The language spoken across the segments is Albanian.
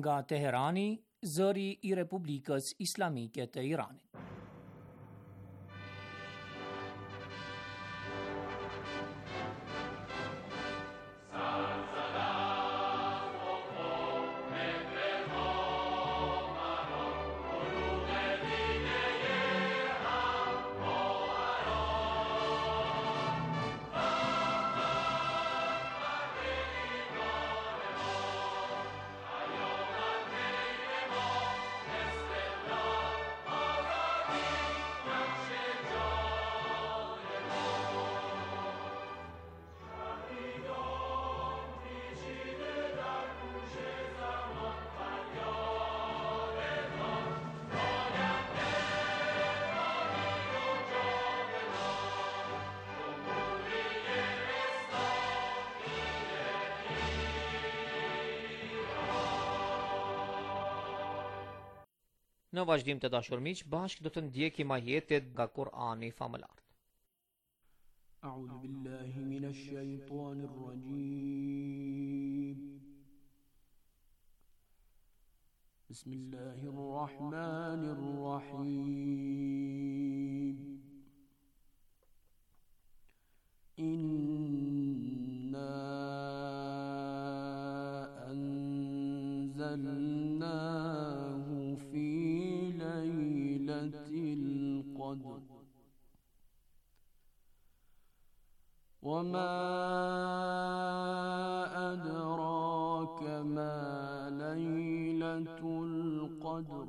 Nga Teherani, zëri I Republikës Islamike të Iranit. Në vazhdim të dashur miq, bashkë do të ndjekim ajetet nga Kur'ani famëlar. A'udhu billahi minash shaitanir rajim. Bismillahir rahmanir rahim. Inna anzalnahu fi القدر وما أدراك ما ليلة القدر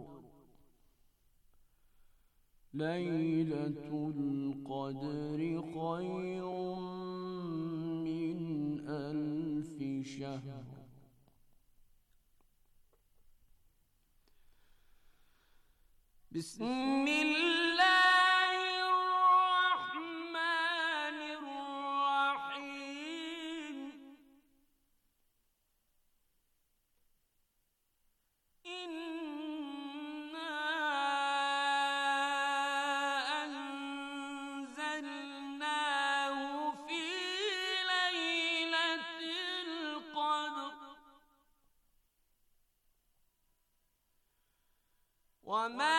ليلة القدر خير من 1000 شهر بسم الله الرحمن الرحيم إنا أنزلناه في ليلة القدر وما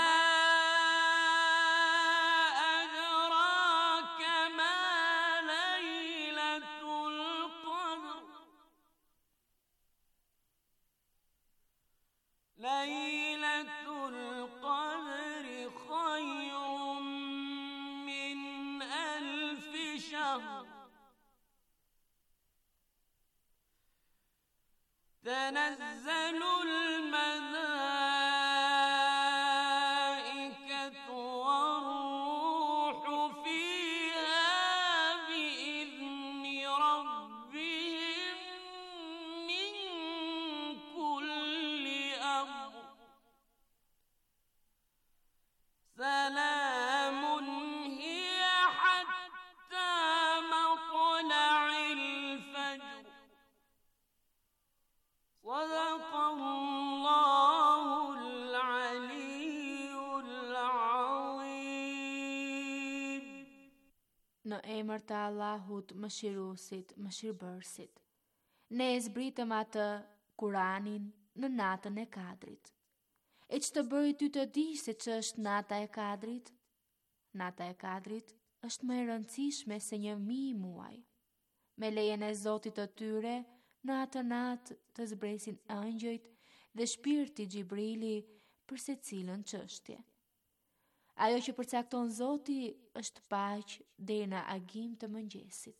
ليلة القدر خير من 1000 شهر تنزل الملائكة والروح فيها بإذن ربهم من كل أمر سلام هي حتى مطلع الفجر صدق الله العلي العظيم. Në emër të Allahut mëshiruesit, mëshirbërësit. Ne e zbritëm atë Kuranin në natën e Kadrit. E që të bëri ty të dish se që është nata e Kadrit? Nata e Kadrit është më e rëndësishme se 1000 muaj. Me lejen e Zotit të tyre, në atë natë të zbresin ëngjëjt dhe shpirti Gjibrili për secilën çështje. Ajo që përcakton Zoti është paqë deri në agim të mëngjesit.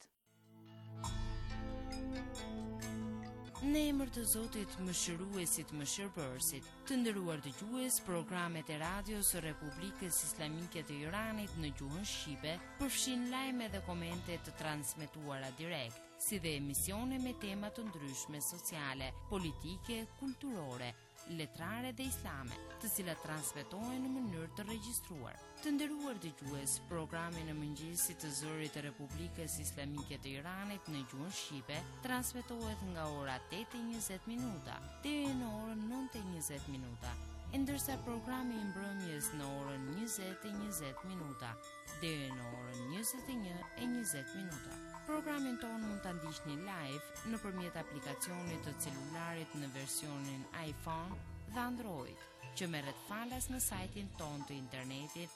Në emër të Zotit mëshiruesit mëshirbërësit, të nderuar dëgjues, programet e radios së Republikës Islamike të Iranit në gjuhën shqipe përfshin lajme dhe komente të transmetuara direkt, si dhe emisione me tema të ndryshme sociale, politike, kulturore, letrare dhe islame, të cilat transmetohen në mënyrë të regjistruar. Të nderuar dëgjues, programi në mëngjesit të zërit të Republikës Islamike të Iranit në gjuhën shqipe transmetohet nga ora 8:20 minuta deri në orën 9:20 minuta, ndërsa programi i mbrëmjes në orën 20:20 minuta deri në orën 21:20 minuta. Programin tonë mund të ndiqni live nëpërmjet aplikacionit të celularit në versionin iPhone dhe Android, që merret falas në sajtin tonë të internetit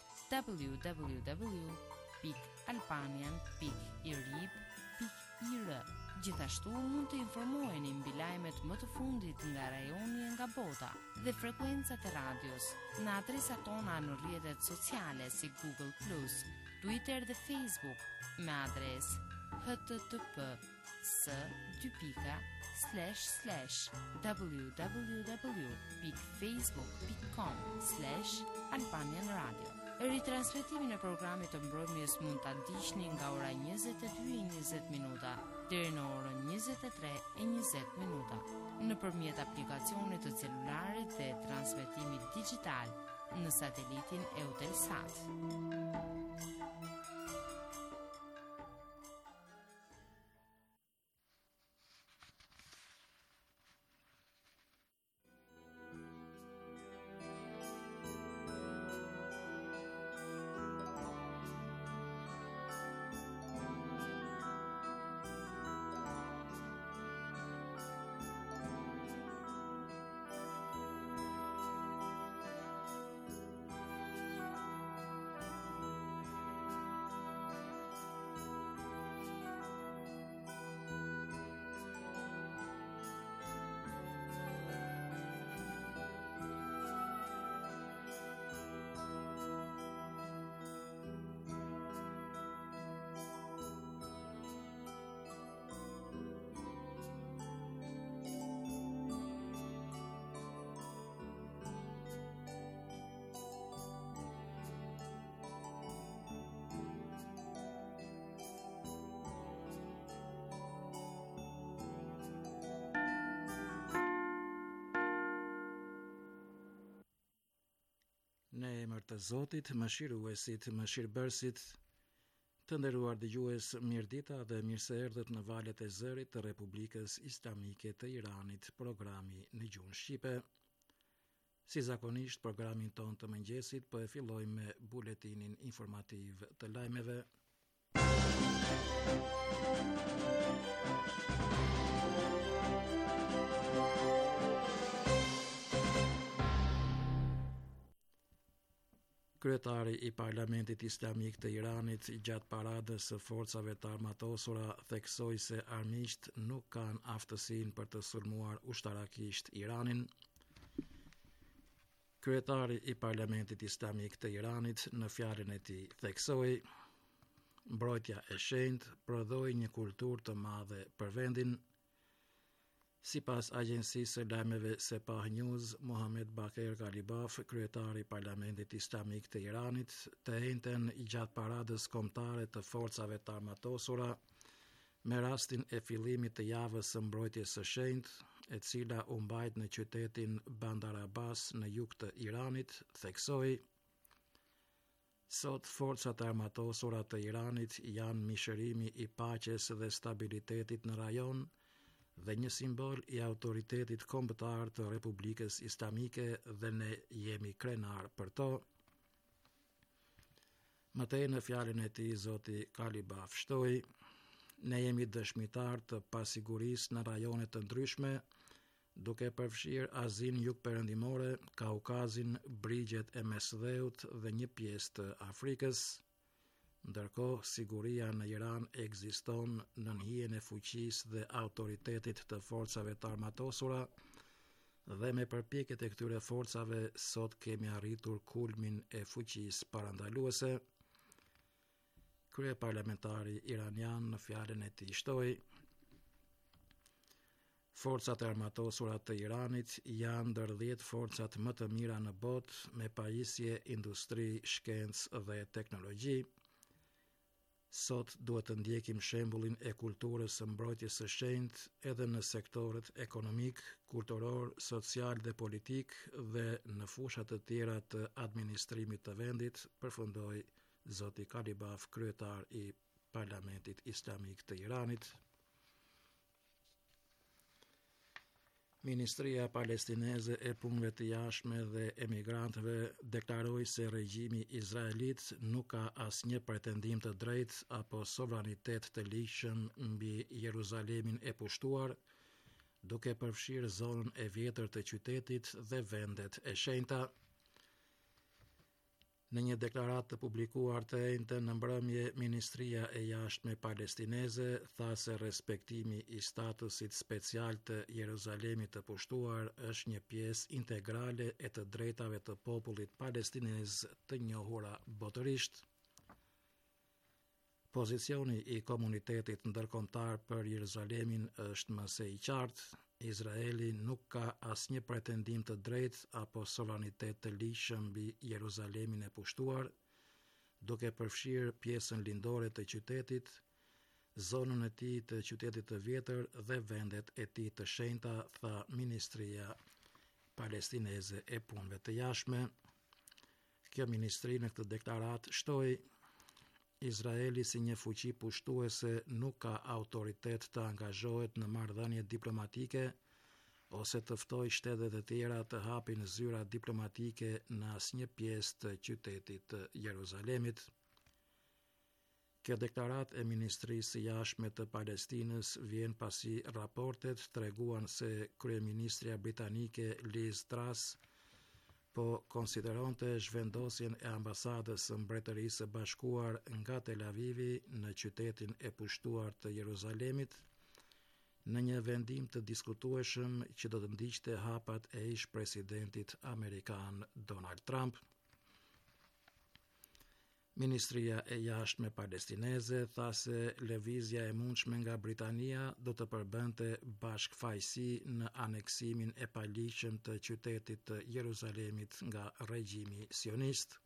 www.albanian.irib.ir. Gjithashtu mund të informoheni mbi lajmet më të fundit nga rajoni e nga bota dhe frekuencat e radios në adresat tona në rrjetet sociale si Google+, Twitter dhe Facebook me adresë http://www.facebook.com/Albanian Radio. Ritransmetimin e programit të mbrëmjes mund ta ndiqni nga ora 22:20 deri në orën 23:20 nëpërmjet aplikacionit të celularit dhe transmetimit digital në satelitin Eutelsat. Në emër të Zotit, mëshiruesit, mëshirbërësit, të nderuar dëgjues, mirëdita dhe mirë se erdhët në valët e zërit të Republikës Islamike të Iranit, programi në gjuhën shqipe. Si zakonisht, programin ton të mëngjesit po e fillojmë me buletinin informativ të lajmeve. Kryetari i Parlamentit Islamik të Iranit gjatë paradës së forcave të armatosura theksoi se armiqt nuk kanë aftësinë për të sulmuar ushtarakisht Iranin. Kryetari i Parlamentit Islamik të Iranit në fjalën e tij theksoi: mbrojtja e shenjtë prodhoi një kulturë të madhe për vendin. Sipas agjensisë së lajmeve Sepah News, Mohamed Baker Galibaf, kryetari i Parlamentit Islamik të Iranit, të njëjtën gjatë paradës kombëtare të forcave të armatosura me rastin e fillimit të javës së mbrojtjes së shenjtë, e cila u mbajt në qytetin Bandar Abbas në jug të Iranit, theksoi: sot forcat armatosura të Iranit janë mishërimi i paqes dhe stabilitetit në rajon dhe një simbol i autoritetit kombëtar të Republikës Islamike dhe ne jemi krenar për to. Mëtej në fjalën e tij zoti Kalibaf shtoi: ne jemi dëshmitar të pasigurisë në rajone të ndryshme, duke përfshirë Azinë jugperëndimore, Kaukazin, brigjet e Mesdheut dhe një pjesë të Afrikës. Ndërkohë, siguria në Iran ekziston në hijen e fuqisë dhe autoritetit të forcave të armatosura dhe me përpjekjet e këtyre forcave sot kemi arritur kulmin e fuqisë parandaluese. Kryeparlamentari iranian në fjalën e tij shtoi: forcat e armatosura të Iranit janë ndër 10 forcat më të mira në botë me pajisje, industri, shkencë dhe teknologji. Sot duhet të ndjekim shembullin e kulturës së mbrojtjes së shenjtë edhe në sektorët ekonomik, kulturor, social dhe politik dhe në fushat të tjera të administrimit të vendit, përfundoi zoti Kalibaf, kryetar i Parlamentit Islamik të Iranit. Ministria Palestineze e Punëve të Jashtme dhe Emigrantëve deklaroi se regjimi izraelit nuk ka asnjë pretendim të drejtë apo sovranitet të ligjshëm mbi Jeruzalemin e pushtuar, duke përfshirë zonën e vjetër të qytetit dhe vendet e shenjta. Në një deklaratë të publikuar të njëjtën në mbrëmje, Ministria e Jashtme Palestineze tha se respektimi i statusit special të Jeruzalemit të pushtuar është një pjesë integrale e të drejtave të popullit palestinez të njohura botërisht. Pozicioni i komunitetit ndërkombëtar për Jeruzalemin është më së i qartë. Izraeli nuk ka asnjë pretendim të drejtë apo sovranitet të ligjshëm mbi Jeruzalemin e pushtuar, duke përfshirë pjesën lindore të qytetit, zonën e tij të qytetit të vjetër dhe vendet e tij të shenjta, tha Ministria Palestineze e Punëve të Jashtme. Kjo ministri në këtë deklaratë shtoi Izraeli si një fuqi pushtuese nuk ka autoritet të angazhohet në marrëdhënie diplomatike ose të ftojë shtetet e tjera të hapin zyra diplomatike në asnjë pjesë të qytetit të Jeruzalemit. Kjo deklaratë e Ministrisë së Jashtme të Palestinës vjen pasi raportet treguan se kryeministria britanike Liz Truss po konsideronte zhvendosjen e ambasadës së Mbretërisë së Bashkuar nga Tel Avivi në qytetin e pushtuar të Jeruzalemit, në një vendim të diskutueshëm që do të ndiqte hapat e ish presidentit amerikan Donald Trump. Ministria e Jashtme Palestineze tha se lëvizja e mundshme nga Britania do të përbënte bashkëfaqësi në aneksimin e paligjshëm të qytetit të Jeruzalemit nga regjimi sionist.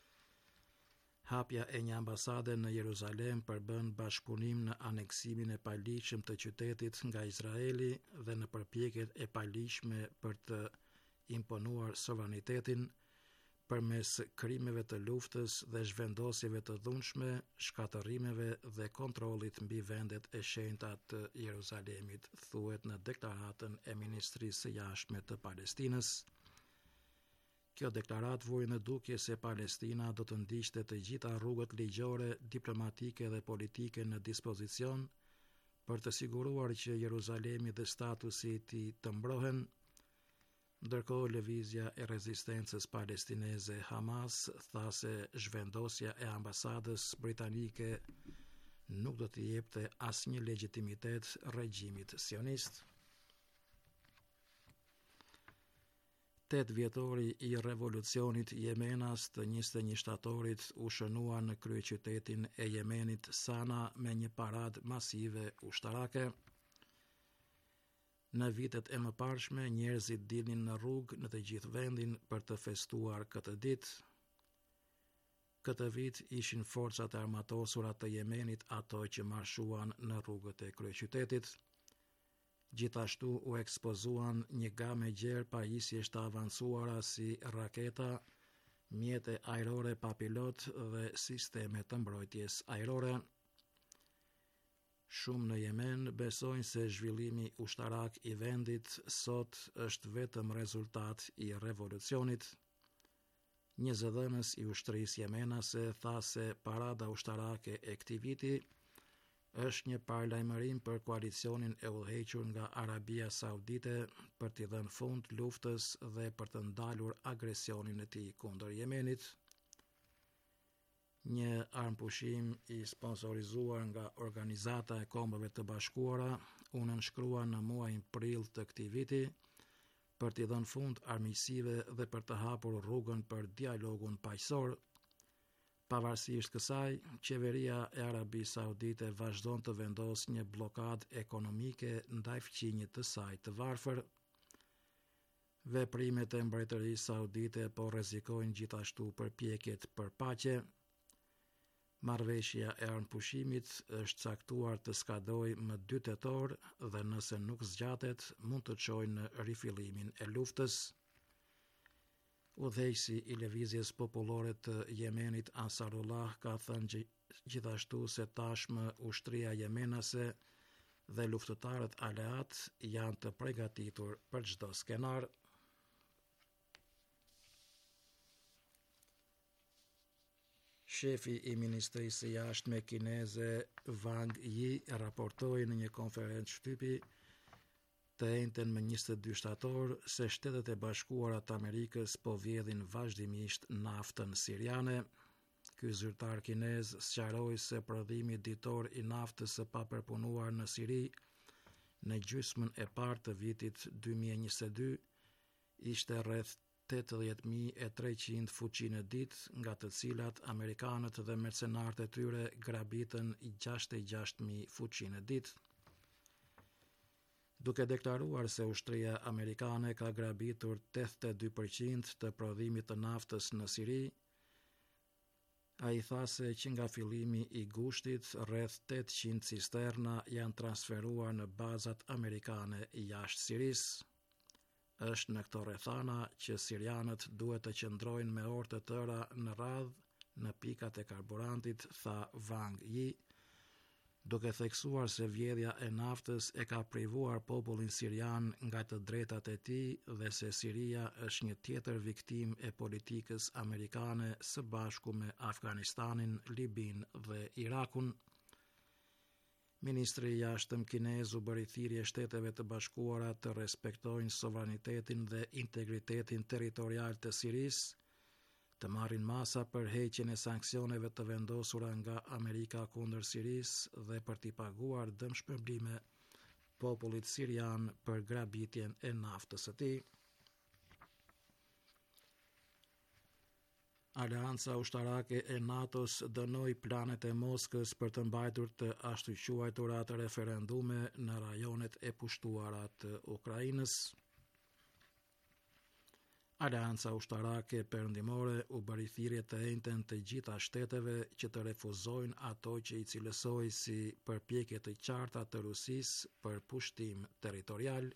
Hapja e një ambasade në Jeruzalem përbën bashkëpunim në aneksimin e paligjshëm të qytetit nga Izraeli dhe në përpjekjet e paligjshme për të imponuar sovranitetin përmes krimeve të luftës dhe zhvendosjeve të dhunshme, shkatërrimeve dhe kontrollit mbi vendet e shenjta të Jeruzalemit, thuhet në deklaratën e Ministrisë së Jashtme të Palestinës. Kjo deklaratë vuri në dukje se Palestina do të ndiqte të gjitha rrugët ligjore, diplomatike dhe politike në dispozicion për të siguruar që Jeruzalemi dhe statusi i tij të mbrohen. Ndërkohë, lëvizja e rezistencës palestineze Hamas tha se zhvendosja e ambasadës britanike nuk do të jepte asnjë legjitimitet regjimit sionist. 8 vjetori i revolucionit jemenas të 21 shtatorit u shënua në kryeqytetin e Jemenit Sana me një paradë masive ushtarake. Në vitet e mëparshme, njerëzit dilnin në rrugë në të gjithë vendin për të festuar këtë ditë. Këtë vit ishin forcat e armatosura të Jemenit ato që marshuan në rrugët e kryeqytetit. Gjithashtu u ekspozuan një gamë gjerë pajisjesh të avancuara si raketa, mjete ajrore pa pilot dhe sisteme të mbrojtjes ajrore. Shumë në Yemen besojnë se zhvillimi ushtarak i vendit sot është vetëm rezultat i revolucionit. Një zëdhënës i ushtrisë jemenase tha se parada ushtarake e këtij viti është një paralajmërim për koalicionin e udhëhequr nga Arabia Saudite për t'i dhënë fund luftës dhe për të ndalur agresionin e tij kundër Yemenit. Një armpushim i sponsorizuar nga Organizata e Kombeve të Bashkuara u nënshkrua në muajin prill të këtij viti për t'i dhënë fund armiqësive dhe për të hapur rrugën për dialogun paqësor. Pavarësisht kësaj, qeveria e Arabisë Saudite vazhdon të vendosë një blokadë ekonomike ndaj fqinjit të saj të varfër. Veprimet e Mbretërisë Saudite po rrezikojnë gjithashtu përpjekjet për paqe. Marrëveshja e armpushimit është caktuar të skadojë më 2 tetor dhe nëse nuk zgjatet, mund të çojë në rifillimin e luftës. Udhëheqësi i lëvizjes popullore të Yemenit Ansarullah ka thënë gjithashtu se tashmë ushtria jemenase dhe luftëtarët aleat janë të përgatitur për çdo skenar. Shefi i Ministrisë së Jashtme kineze Wang Yi raportoi në një konferencë shtypi të njëjtën më 22 shtator se Shtetet e Bashkuara të Amerikës po vjedhin vazhdimisht naftën siriane. Ky zyrtar kinez sqaroi se prodhimi ditor i naftës së papërpunuar në Siri në gjysmën e parë të vitit 2022 ishte rreth 80.300 fuqi në ditë, nga të cilat amerikanët dhe mercenarët e tyre grabitën 66.000 fuqi në ditë. Duke deklaruar se ushtria amerikane ka grabitur 82% të prodhimit të naftës në Siri, ai tha se që nga fillimi i gushtit rreth 800 cisterna janë transferuar në bazat amerikane jashtë Sirisë. Është në këto rrethana që sirianët duhet të qëndrojnë me orë të tëra në radhë në pikat e karburantit, tha Wang Yi, duke theksuar se vjedhja e naftës e ka privuar popullin sirian nga të drejtat e tij dhe se Siria është një tjetër viktim e politikës amerikane së bashku me Afganistanin, Libin dhe Irakun. Ministri i Jashtëm kinez u bëri thirrje Shteteve të Bashkuara të respektojnë sovranitetin dhe integritetin territorial të Sirisë, të marrin masa për heqjen e sanksioneve të vendosura nga Amerika kundër Sirisë dhe për t'i paguar dëmshpërblime popullit sirian për grabitjen e naftës së tij. Aleanca ushtarake e NATO-s dënoi planet e Moskës për të mbajtur të ashtu quajturat referendume në rajonet e pushtuara të Ukrainës. Aleanca ushtarake perëndimore u bëri thirrje të njëjtën të gjitha shteteve që të refuzojnë ato që i cilësoi si përpjekje të qarta të Rusisë për pushtim territorial.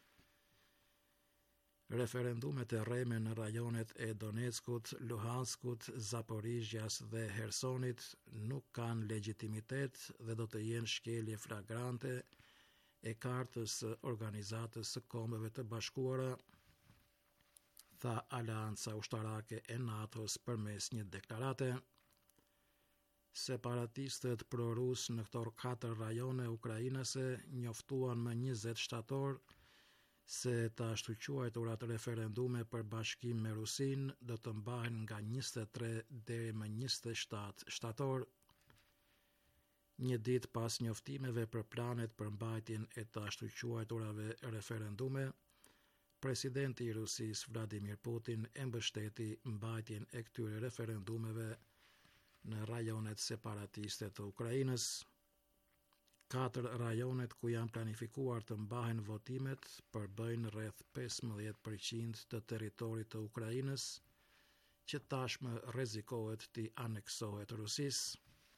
Referendumet e rreme në rajonet e Donetskut, Luhanskut, Zaporizhjas dhe Hersonit nuk kanë legjitimitet dhe do të jenë shkelje flagrante e kartës së Organizatës së Kombeve të Bashkuara, tha Aleanca Ushtarake e NATO-s përmes një deklarate. Separatistët pro-rus në këto 4 rajone ukrainase njoftuan më 20 shtator se të ashtu quajturat referendume për bashkim me Rusin do të mbahen nga 23 deri më 27 shtator. Një ditë pas njoftimeve për planet për mbajtjen e të ashtu quajturave referendume, presidenti i Rusisë Vladimir Putin e mbështeti mbajtjen e këtyre referendumeve në rajonet separatiste të Ukrainës. 4 rajonet ku janë planifikuar të mbahen votimet përbëjnë rreth 15% të territorit të Ukrainës, që tashmë rrezikohet t'i aneksohet Rusisë.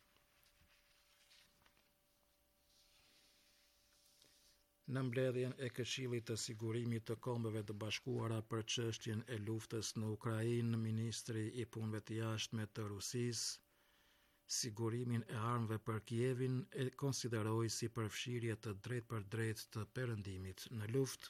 Në mbledhjen e Këshillit të Sigurimit të Kombeve të Bashkuara për çështjen e luftës në Ukrainë, ministri i punëve të jashtme të Rusisë sigurimin e armëve për Kievin e konsideroi si përfshirje të drejtë për drejtë të perëndimit në luftë.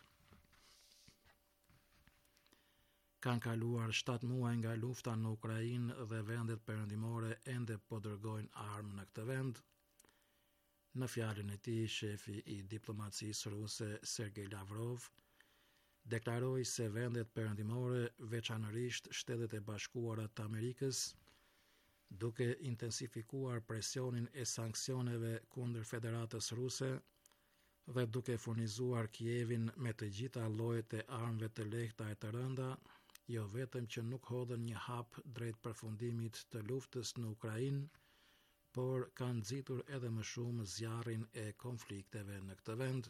Kanë kaluar 7 muaj nga lufta në Ukrainë dhe vendet perëndimore ende po dërgojnë armë në këtë vend. Në fjalën e tij, shefi i diplomacisë ruse Sergej Lavrov deklaroi se vendet perëndimore, veçanërisht Shtetet e Bashkuara të Amerikës, duke intensifikuar presionin e sanksioneve kundër Federatës Ruse dhe duke furnizuar Kievin me të gjitha llojet e armëve të lehta e të rënda, jo vetëm që nuk hodhën një hap drejt përfundimit të luftës në Ukrainë, por kanë nxitur edhe më shumë zjarrin e konflikteve në këtë vend.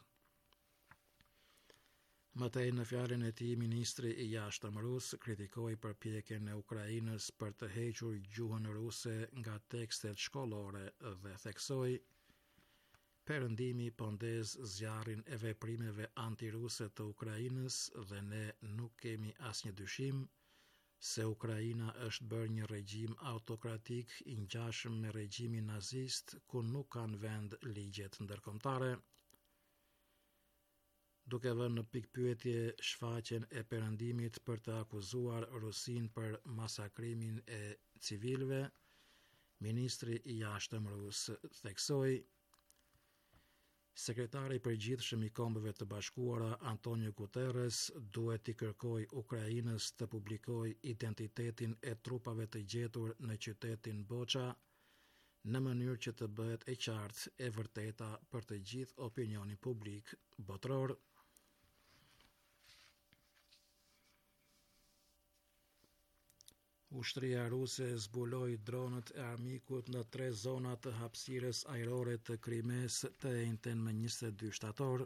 Mëtej në fjalën e tij, ministri i jashtëm rus kritikoi përpjekjen e Ukrainës për të hequr gjuhën ruse nga tekstet shkollore dhe theksoi: "Perëndimi po ndez zjarrin e veprimeve antiruse të Ukrainës dhe ne nuk kemi asnjë dyshim se Ukraina është bërë një regjim autokratik i ngjashëm me regjimin nazist, ku nuk kanë vend ligjet ndërkombëtare." duke vënë në pikpyetje shfaqjen e perëndimit për të akuzuar Rusinë për masakrimin e civilëve, ministri I jashtëm rus theksoi. Sekretari I përgjithshëm I Kombeve të Bashkuara Antonio Guterres duhet t'i kërkojë Ukrainës të publikojë identitetin e trupave të gjetur në qytetin Boça në mënyrë që të bëhet e qartë e vërteta për të gjithë opinionin publik botror. Ushtria ruse zbuloi dronët e armikut në 3 zona të hapësirës ajrore të Krimes të njëjtën më 22 shtator,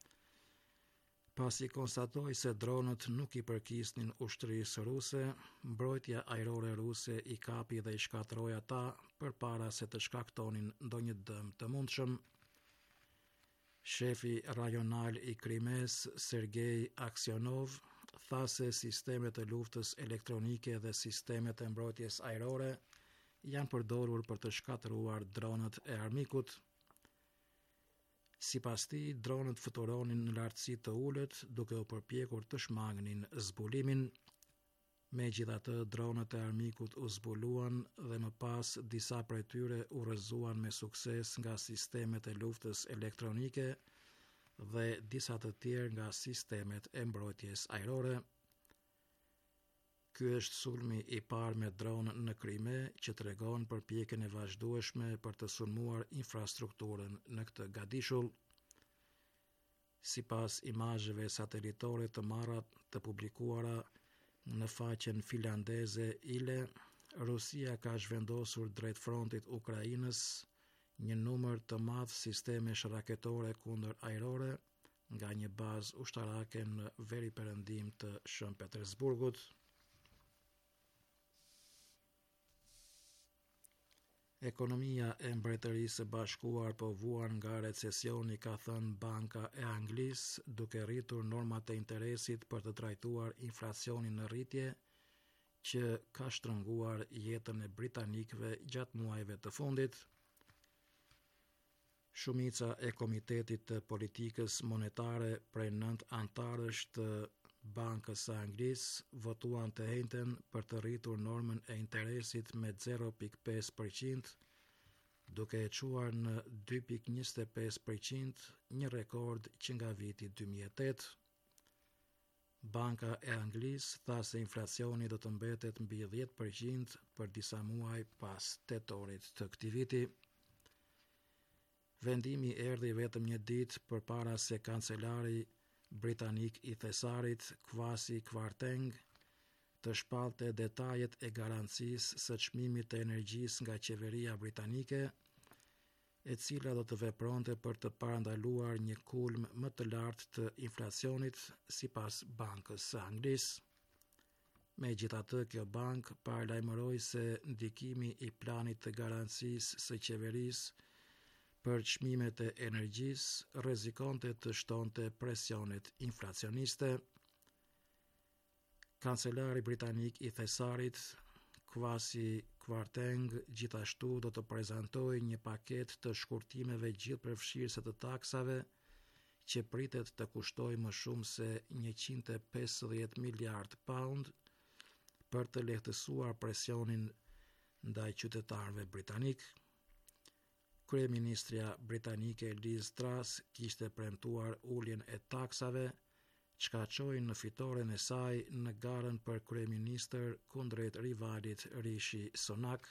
pasi konstatoi se dronët nuk I përkisnin ushtrisë ruse. Mbrojtja ajrore ruse I kapi dhe I shkatroi ata përpara se të shkaktonin ndonjë dëm të mundshëm. Shefi rajonal I Krimes, Sergej Aksionov, tha se sistemet e luftës elektronike dhe sistemet e mbrojtjes ajrore janë përdorur për të shkatëruar dronët e armikut. Sipas tij, dronët fluturonin në lartësi të ulët duke u përpjekur të shmangnin zbulimin. Megjithatë, dronët e armikut u zbuluan dhe më pas disa prej tyre u rrëzuan me sukses nga sistemet e luftës elektronike dhe disa të tjerë nga sistemet e mbrojtjes ajrore. Ky është sulmi I parë me dron në Krime që tregon përpjekjen e vazhdueshme për të sulmuar infrastrukturën në këtë gadishull. Sipas imazheve satelitore të marra të publikuara në faqen finlandeze ILE, Rusia ka zhvendosur drejt frontit Ukrainës një numër të madh sistemesh raketore kundër ajrore nga një bazë ushtarake në veriperëndim të Shën Petersburgut. Ekonomia e Mbretërisë së Bashkuar po vuan nga recesioni, ka thënë Banka e Anglisë, duke rritur normat e interesit për të trajtuar inflacionin në rritje që ka shtrënguar jetën e britanikëve gjatë muajve të fundit. Shumica e Komitetit të Politikës Monetare prej 9 antarësh të Bankës së Anglisë votuan të njëjtën për të rritur normën e interesit me 0.5%, duke e çuar në 2.25%, një rekord që nga viti 2008. Banka e Anglisë tha se inflacioni do të mbetet mbi 10% për disa muaj pas tetorit të këtij viti. Vendimi erdhi vetëm një ditë përpara se kancelari britanik I thesarit, Kwasi Kwarteng, të shpallte detajet e garancisë së çmimit të energjisë nga qeveria britanike, e cila do të vepronte për të parandaluar një kulm më të lartë të inflacionit, sipas Bankës së Anglisë. Megjithatë, kjo bankë paralajmëroi se ndikimi I planit të garancisë së qeverisë për çmimet e energjisë rrezikonte të shtonte presionet inflacioniste. Kancelari britanik I thesarit, Kwasi Kwarteng, gjithashtu do të prezantojë një paketë të shkurtimeve gjithëpërfshirëse të taksave që pritet të kushtojë më shumë se 150 miliard pound për të lehtësuar presionin ndaj qytetarëve britanik. Kryeministrja britanike Liz Truss kishte premtuar uljen e taksave, çka çoi në fitoren e saj në garën për kryeministër kundrejt rivalit Rishi Sunak.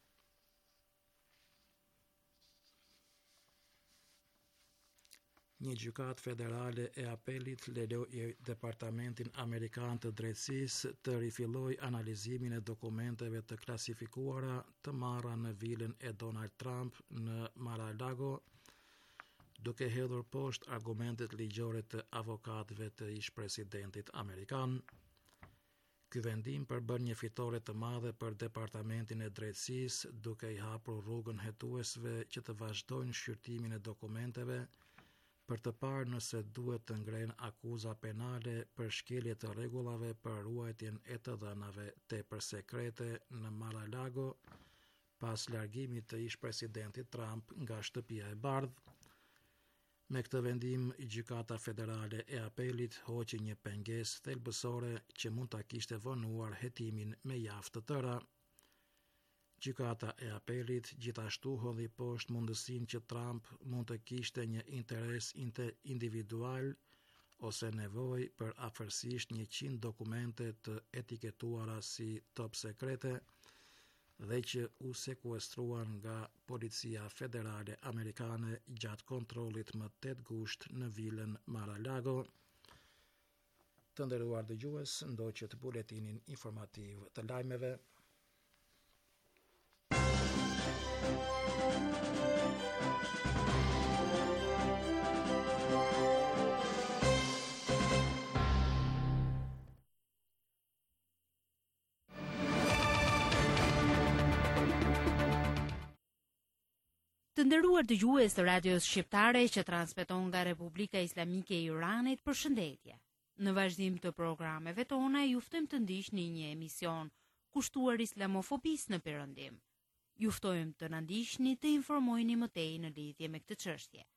Një gjykatë federale e apelit lejoi Departamentin Amerikan të Drejtësisë të rifillojë analizimin e dokumenteve të klasifikuara të marra në vilën e Donald Trump në Mar-a-Lago, duke hedhur poshtë argumentet ligjore të avokatëve të ish-presidentit amerikan. Ky vendim përbën një fitore të madhe për Departamentin e Drejtësisë, duke I hapur rrugën hetuesve që të vazhdojnë shqyrtimin e dokumenteve për të parë nëse duhet të ngrenë akuza penale për shkelje të rregullave për ruajtjen e të dhënave tepër sekrete në Mar-a-Lago pas largimit të ish-presidentit Trump nga shtëpia e bardhë. Me këtë vendim, Gjykata Federale e Apelit hoqi një pengesë thelbësore që mund ta kishte vonuar hetimin me javë të tëra. Gjykata e Apelit gjithashtu hodhi poshtë mundësinë që Trump mund të kishte një interes individual ose nevojë për afërsisht 100 dokumente të etiketuara si top sekrete dhe që u sekuestruan nga Policia Federale Amerikane gjatë kontrollit më 8 gusht në vilën Mar-a-Lago. Të nderuar dëgjues, ndoqët buletinin informativ të lajmeve. Të nderuar dëgjues të radios shqiptare që transmeton nga Republika Islamike e Iranit, përshëndetje. Në vazhdim të programeve tona ju ftojmë të ndiqni një emision kushtuar islamofobisë në Perëndim. Ju ftojmë të na ndiqni të informoheni më tej në lidhje me këtë çështje.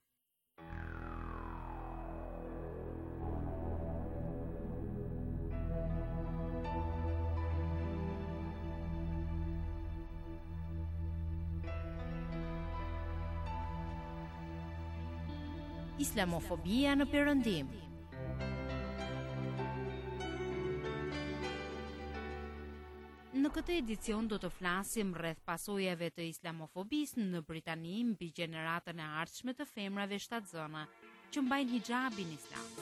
Islamofobia në Perëndim. Në këtë edicion do të flasim rreth pasojave të islamofobisë në Britani mbi gjeneratën e ardhshme të femrave shtatzëna që mbajnë hijabin islam.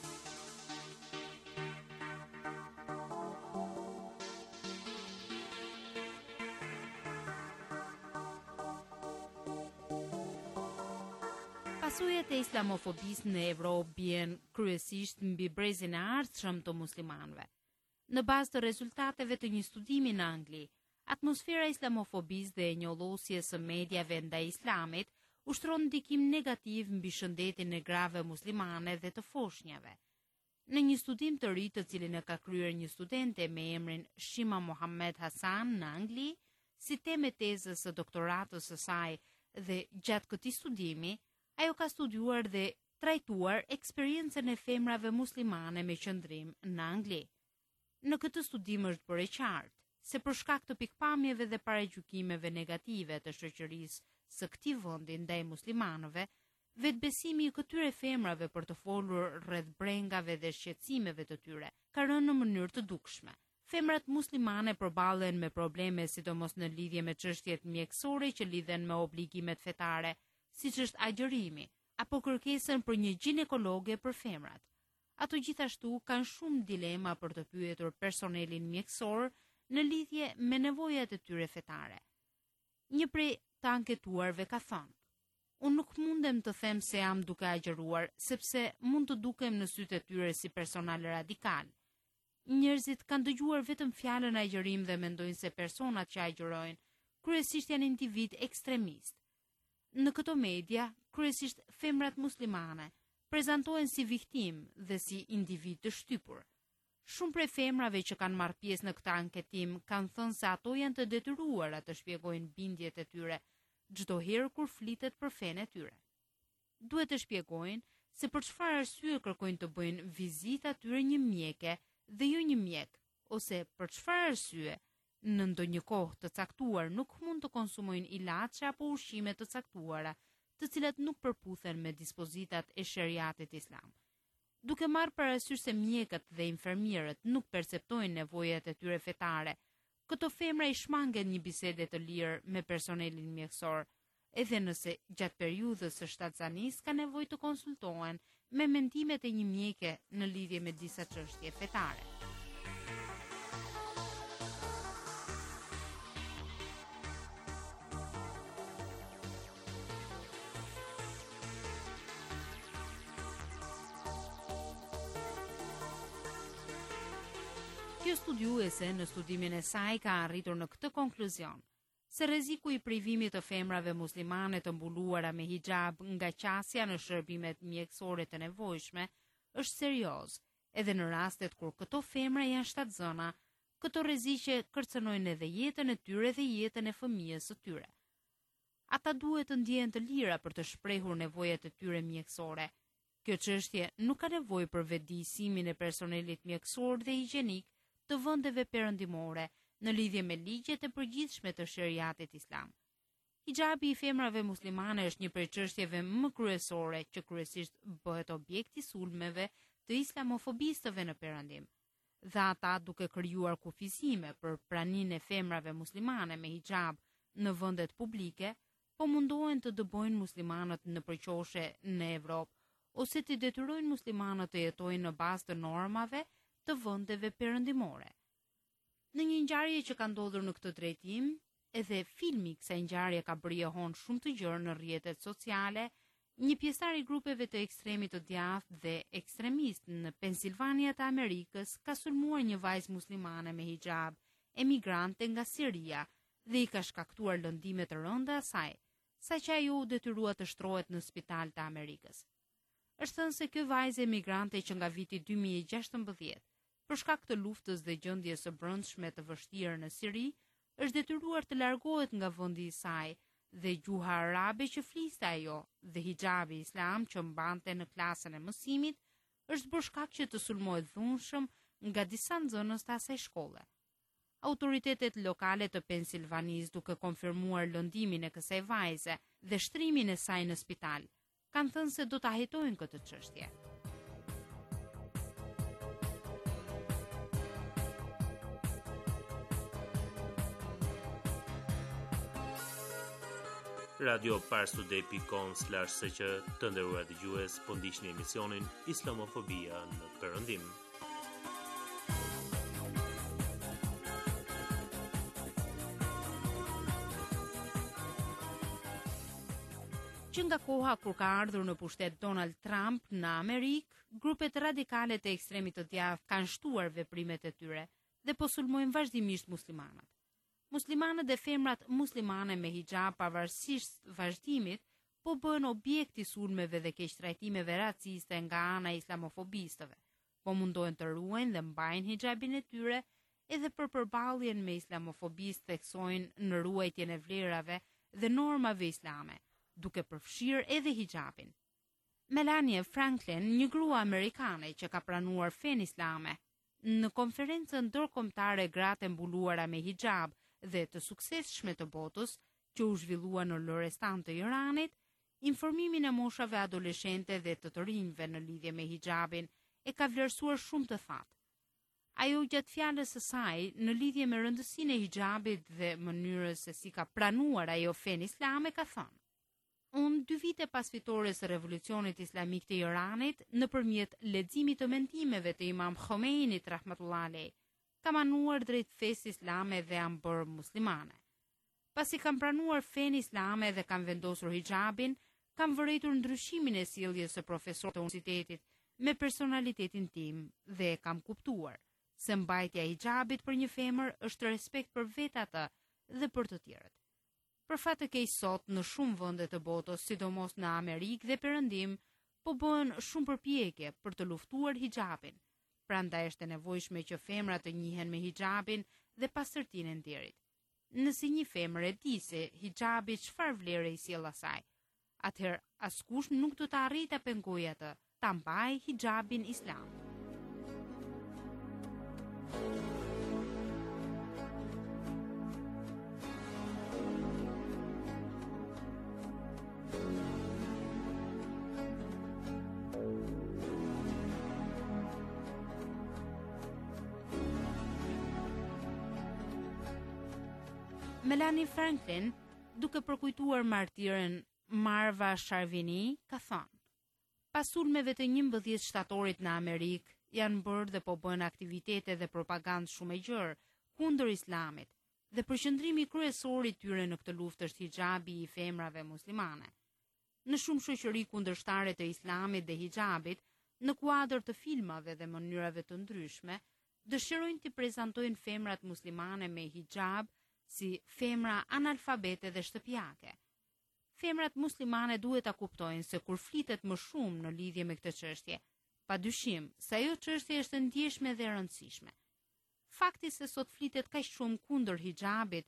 Pasojat e islamofobisë në Evropë bien kryesisht mbi brezin e ardhshëm të muslimanëve. Në bazë të rezultateve të një studimi në Angli, atmosfera islamofobisë dhe njollosjes së mediave ndaj islamit ushtron ndikim negativ mbi shëndetin e grave muslimane dhe të foshnjave. Në një studim të ri të cilin e ka kryer një studente me emrin Shima Mohammed Hasan në Angli, si temë tezës së doktoratës së saj dhe gjatë këtij studimi, ajo ka studiuar dhe trajtuar eksperiencën e femrave muslimane me qëndrim në Angli. Në këtë studim është bërë qartë se për shkak të pikpamjeve dhe paragjykimeve negative të shoqërisë së këtij vendi ndaj muslimanëve, vetbesimi i këtyre femrave për të folur rreth brengave dhe shqetësimeve të tyre ka rënë në mënyrë të dukshme. Femrat muslimane përballen me probleme sidomos në lidhje me çështjet mjekësore që lidhen me obligimet fetare, siç është agjërimi, apo kërkesën për një ginekologe për femrat. Ato gjithashtu kanë shumë dilema për të pyetur personelin mjekësor në lidhje me nevojat e tyre fetare. Një prej të anketuarve ka thënë: "Unë nuk mundem të them se jam duke agjëruar, sepse mund të dukem në sytë e tyre si personal radikal. Njerëzit kanë dëgjuar vetëm fjalën agjërim dhe mendojnë se personat që agjërojnë kryesisht janë individ ekstremist. Në këto media, kryesisht femrat muslimane prezantohen si viktim dhe si individ të shtypur. Shumë prej femrave që kanë marrë pjesë në këtë anketim kanë thënë se ato janë të detyruara të shpjegojnë bindjet e tyre çdo herë kur flitet për fenë e tyre. Duhet të shpjegojnë se për çfarë arsye kërkojnë të bëjnë vizitë atyre një mjeke dhe jo një mjek, ose për çfarë arsye në ndonjë kohë të caktuar nuk mund të konsumojnë ilaçe apo ushqime të caktuara, të cilat nuk përputhen me dispozitat e sheriatit islam. Duke marrë parasysh se mjekët dhe infermierët nuk perceptojnë nevojat e tyre fetare, këto femra i shmangen një bisede të lirë me personelin mjekësor, edhe nëse gjatë periudhës së shtatzanisë ka nevojë të konsultohen me mendimet e një mjeke në lidhje me disa çështje fetare. Kjo studiuese në studimin e saj ka arritur në këtë konkluzion, se rreziku i privimit të femrave muslimane të mbuluara me hijab nga qasja në shërbimet mjekësore të nevojshme është serioz, edhe në rastet kur këto femra janë shtatzëna, këto rreziqe kërcënojnë edhe jetën e tyre dhe jetën e fëmijës së tyre. ata duhet të ndjehen të lira për të shprehur nevojat e tyre mjekësore. Kjo çështje nuk ka nevojë për vetëdijsimin e personelit mjekësor dhe higjenik të vendeve perëndimore në lidhje me ligjet e përgjithshme të sheriatit islam. Hijabi i femrave muslimane është një prej çështjeve më kryesore që kryesisht bëhet objekt i sulmeve të islamofobistëve në Perëndim. Dhe ata duke krijuar kufizime për praninë e femrave muslimane me hijab në vendet publike, po mundohen të dëbojnë muslimanët në përqoshe në Evropë ose të detyrojnë muslimanët të jetojnë në bazë të normave të vendeve perëndimore. Në një ngjarje që ka ndodhur në këtë drejtim, edhe filmi kësaj ngjarje ka bërë johon shumë të gjerë në rrjetet sociale, një pjesëtar i grupeve të ekstremit të djathtë dhe ekstremist në Pensilvania të Amerikës ka sulmuar një vajzë muslimane me hijab, emigrante nga Siria, dhe i ka shkaktuar lëndime të rënda asaj, saqë ajo u detyrua të shtrohet në spital të Amerikës. Është thënë se kjo vajzë emigrante që nga viti 2016, për shkak të luftës dhe gjendjes së brendshme të vështirë në Siri, është detyruar të largohet nga vendi i saj dhe gjuha arabe që fliste ajo dhe hijabi islam që mbante në klasën e mësimit është bërë shkak që të sulmohet dhunshëm nga disa nxënës të asaj shkolle. Autoritetet lokale të Pensilvanisë, duke konfirmuar lëndimin e kësaj vajze dhe shtrimin e saj në spital, kanë thënë se do ta hetojnë këtë çështje. Radio parstoday.com/sq të nderuar dëgjues, po ndiqni emisionin Islamofobia në Perëndim. Që nga koha kur ka ardhur në pushtet Donald Trump në Amerikë, grupet radikale të ekstremit të djathtë kanë shtuar veprimet e tyre dhe po sulmojnë vazhdimisht muslimanët. Muslimanët dhe femrat muslimane me hijab pavarësisht vazhdimit po bëhen objekt i sulmeve dhe keqtrajtimeve raciste nga ana e islamofobistëve. Po mundohen të ruajnë dhe mbajnë hijabin e tyre edhe për përballjen me islamofobistë theksojnë në ruajtjen e vlerave dhe normave islame, duke përfshirë edhe hijabin. Melania Franklin, një grua amerikane që ka pranuar fenë islame, në konferencën ndërkombëtare gratë mbuluara me hijab dhe të suksesshme të botës, që u zhvillua në Lorestan të Iranit, informimin e moshave adoleshente dhe të rinjve në lidhje me hijabin e ka vlerësuar shumë të thatë. Ajo gjatë fjalës së saj në lidhje me rëndësinë e hijabit dhe mënyrës se si ka pranuar ajo fenë islame ka thënë: Unë 2 vite pas fitores së revolucionit islamik të Iranit, nëpërmjet leximit të mendimeve të Imam Khomeinit rahmetullah alej, kam anuar drejt fesë islame dhe jam bërë muslimane. Pasi kam pranuar fenë islame dhe kam vendosur hijabin, kam vërejtur ndryshimin e sjelljes së profesorit të universitetit me personalitetin tim dhe kam kuptuar se mbajtja e hijabit për një femër është respekt për vetë atë dhe për të tjerët. Për fat të keq sot në shumë vende të botës, sidomos në Amerikë dhe Perëndim, po bëhen shumë përpjekje për të luftuar hijabin. Prandaj është e nevojshme që femrat të njihen me hijabin dhe pastërtinë e nderit. Nëse një femër e di se hijabi çfarë vlere i sjell asaj, atëherë askush nuk do të arrijë ta pengojë atë ta mbajë hijabin islam. Melanie Franklin, duke përkujtuar martirën Marva Sharvini, ka thënë: Pas sulmeve të 11 shtatorit në Amerikë, janë bërë dhe po bën aktivitete dhe propagandë shumë e gjerë kundër islamit, dhe përqendrimi kryesor i tyre në këtë luftë është hijabi i femrave muslimane. Në shumë shoqëri kundërshtare të islamit dhe hijabit, në kuadër të filmave dhe mënyrave të ndryshme, dëshirojnë të prezantojnë femrat muslimane me hijab si femra analfabete dhe shtëpiake. Femrat muslimane duhet ta kuptojnë se kur flitet më shumë në lidhje me këtë çështje, padyshim se ajo çështje është e ndjeshme dhe e rëndësishme. Fakti se sot flitet kaq shumë kundër hijabit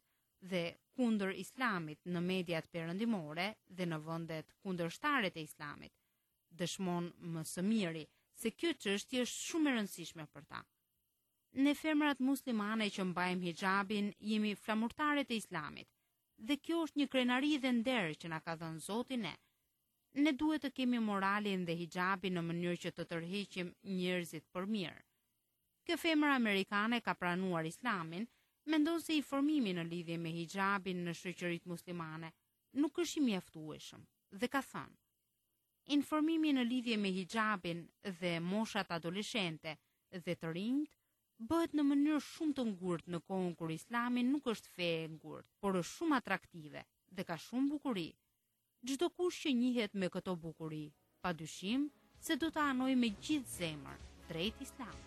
dhe kundër islamit në mediat perëndimore dhe në vendet kundërshtare të islamit, dëshmon më së miri se kjo çështje është shumë e rëndësishme për ta. Ne femrat muslimane që mbajmë hijabin jemi flamurtare të islamit, dhe kjo është një krenari dhe nder që na ka dhënë Zoti ne. Ne duhet të kemi moralin dhe hijabin në mënyrë që të tërheqim njerëzit për mirë. Kjo femër amerikane ka pranuar islamin, mendon se informimi në lidhje me hijabin në shoqëritë muslimane nuk është i mjaftueshëm dhe ka thënë: informimi në lidhje me hijabin dhe moshat adoleshente dhe të rinjt bëhet në mënyrë shumë të ngurtë në kohën kur Islami nuk është fe e ngurtë, por është shumë atraktive dhe ka shumë bukuri. Çdo kush që njihet me këto bukuri, padyshim se do të anojë me gjithë zemër drejt Islamit.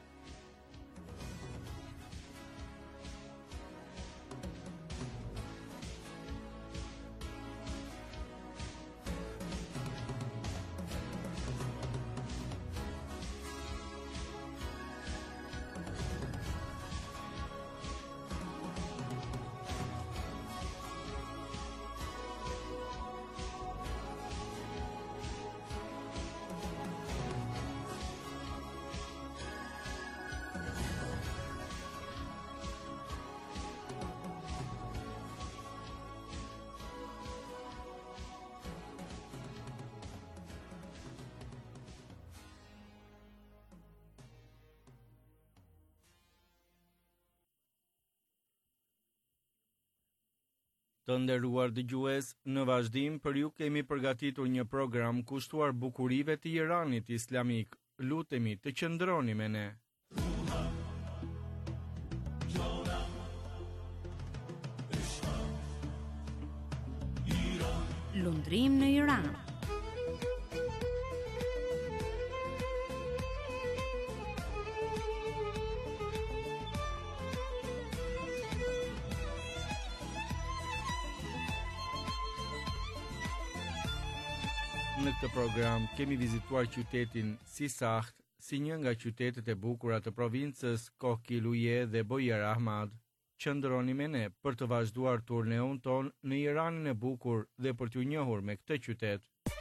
Të nderuar dëgjues, në vazhdim për ju kemi përgatitur një program kushtuar bukurive të Iranit islamik. Lutemi të qëndroni me ne. Lundrim në Iran. Në këtë program kemi vizituar qytetin Sisaht, si një nga qytetet e bukura të provincës Kohkiluje dhe Bojer Ahmad. Qëndroni me ne për të vazhduar turneun ton në Iranin e bukur dhe për t'ju njohur me këtë qytet.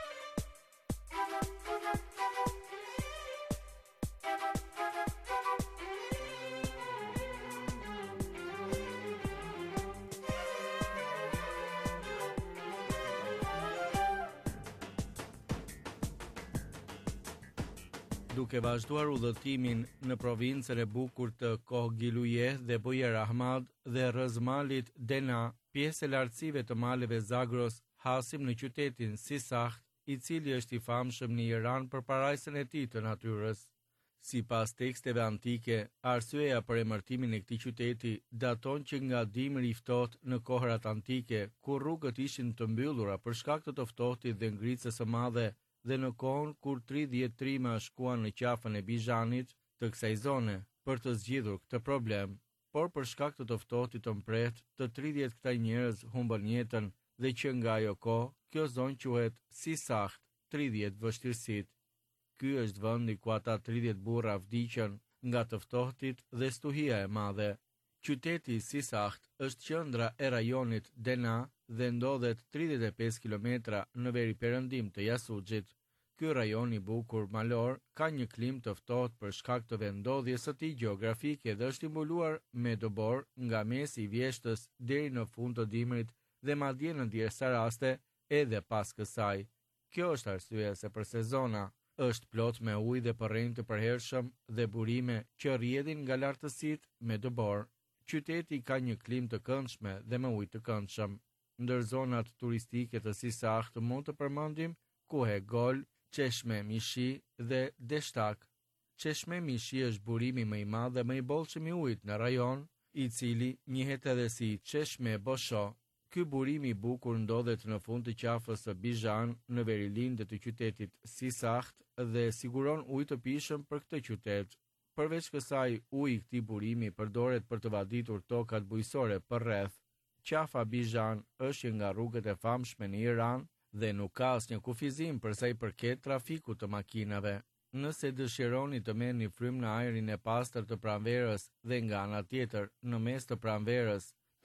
Duke vazhduar udhëtimin në provincën e bukur të Kohgiluje dhe Bojer Ahmad dhe rrëz malit Dena, pjesë e lartësive të maleve Zagros, hasim në qytetin Sisaht, i cili është i famshëm në Iran për parajsën e tij të natyrës. Sipas teksteve antike, arsyeja për emërtimin e këtij qyteti daton që nga dimri i ftohtë në kohërat antike, kur rrugët ishin të mbyllura për shkak të ftohtit dhe ngritësës së madhe, dhe në kohën kur 30 trima shkuan në qafën e Bizhanit të kësaj zone për të zgjidhur këtë problem, por për shkak të ftohtit të mpret, të 30 këta njerëz humbën jetën dhe që nga ajo kohë, kjo zonë quhet Sisaht, 30 vështirësit. Ky është vendi ku ata 30 burra vdiqën nga të ftohtit dhe stuhia e madhe. Qyteti Sisaht është qendra e rajonit Dena dhe ndodhet 35 kilometra në veriperëndim të Yasuxhit. Ky rajon i bukur malor ka një klim të ftohtë për shkak të vendodhjes së tij gjeografike dhe është i mbuluar me dobor nga mesi i vjeshtës deri në fund të dimrit dhe madje në disa raste edhe pas kësaj. Kjo është arsyeja se përse zona është plot me ujë dhe përrenjë të përhershëm dhe burime që rrjedhin nga lartësitë me dobor. Qyteti ka një klim të këndshme dhe me ujë të këndshëm. Ndër zonat turistike të Sisaht mund të përmendim Kuhe Gol, Çeshme Mishi dhe Deshtak. Çeshme Mishi është burimi më i madh dhe më i bollshëm i ujit në rajon, i cili njihet edhe si Çeshme Bosho. Ky burim i bukur ndodhet në fund të qafës së Bizhan në verilindë të qytetit Sisaht dhe siguron ujë të pijshëm për këtë qytet. Përveç kësaj, uji i këtij burimi përdoret për të vaditur tokat bujqësore përreth. Qafa Bizhan është nga rrugët e famshme në Iran dhe nuk ka asnjë kufizim për sa i përket trafikut të makinave. Nëse dëshironi të merrni një frymë në ajrin e pastër të pranverës dhe nga ana tjetër, në mes të pranverës,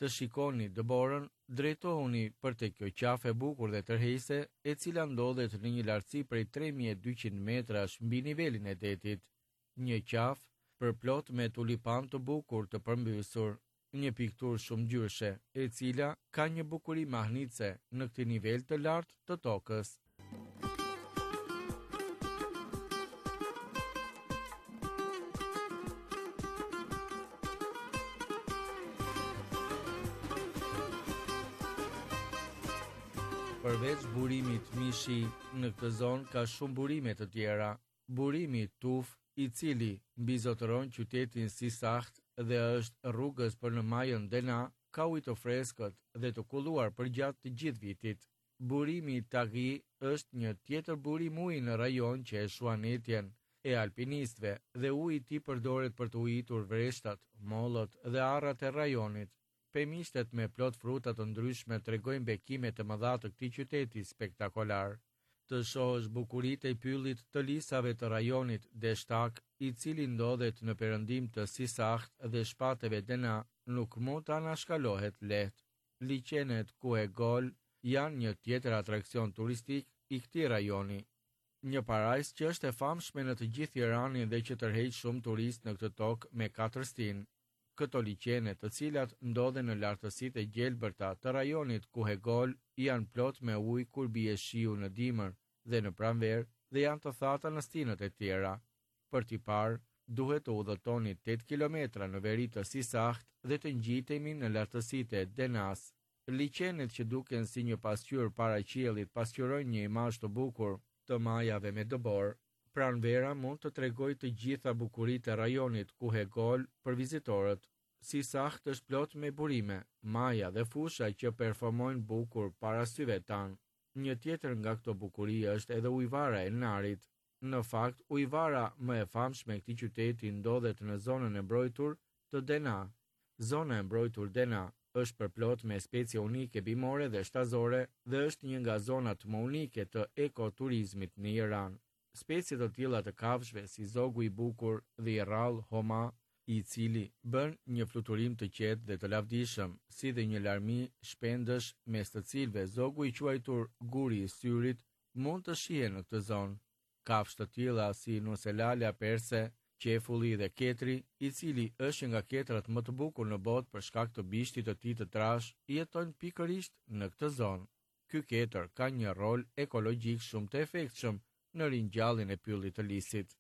të shikoni dëborën, drejtohuni për te kjo qafë e bukur dhe tërheqëse, e cila ndodhet në një lartësi prej 3200 metrash mbi nivelin e detit. Një qafë përplot me tulipan të bukur të përmbysur, një pikturë shumë ngjyrshe, e cila ka një bukuri mahnitse në këtë nivel të lartë të tokës. Përveç burimit mishi, në këtë zonë ka shumë burime të tjera. Burimi Tuf, i cili mbizotëron qytetin si Saht dhe është rrugës për në majën Dena, ka ujë të freskët dhe të kulluar për gjatë të gjithë vitit. Burimi Taghi është një tjetër burim uji në rajon që e shuanetjen e alpinistëve dhe uji i tij përdoret për të ujitur vreshtat, mollët dhe arrat e rajonit. Pemishtet me plot fruta të ndryshme tregojnë bekime të mëdha të këtij qyteti spektakolar. Të shohësh bukuritë e pyllit të lisave të rajonit Deshtak, i cili ndodhet në perëndim të Sisaht dhe shpateve Dena, nuk mund të anashkalohet lehtë. Liqenet Kuegol janë një tjetër atraksion turistik i këtij rajoni. Një parajsë që është e famshme në të gjithë Iranin dhe që tërheq shumë turistë në këtë tokë me 4 stinë. Këto liqene, të cilat ndodhen në lartësitë e gjelbërta të rajonit Kuhegol, janë plot me ujë kur bie shiu në dimër dhe në pranverë dhe janë të thata në stinët e tjera. Për t'i parë, duhet të udhëtoni 8 kilometra në veri të Sisaht dhe të ngjitemi në lartësitë e Denas. Liqenet që duken si një pasqyrë para qiellit pasqyrojnë një imazh të bukur të majave me dëbor. Pranvera mund të tregojë të gjitha bukuritë e rajonit Kuhegol për vizitorët. Sisaht është plot me burime, maja dhe fusha që performojnë bukur para syve tanë. Një tjetër nga këto bukuri është edhe ujvara e Narit. Në fakt, ujvara më e famshme e këtij qyteti ndodhet në zonën e mbrojtur të Dena. Zona e mbrojtur Dena është përplot me specie unike bimore dhe shtazore dhe është një nga zonat më unike të ekoturizmit në Iran. Specie të tilla të kafshëve si zogu i bukur dhe i rrallë homa, i cili bën një fluturim të qetë dhe të lavdishëm, si dhe një larmi shpendësh mes të cilëve zogu i quajtur guri i syrit mund të shihen në këtë zonë. Kafshë të tilla si nuselala perse, qefulli dhe ketri, i cili është nga ketrat më të bukur në botë për shkak të bishtit të tij të trash, jetojnë pikërisht në këtë zonë. Ky ketër ka një rol ekologjik shumë të efektshëm në ringjalljen e pyllit të lisit.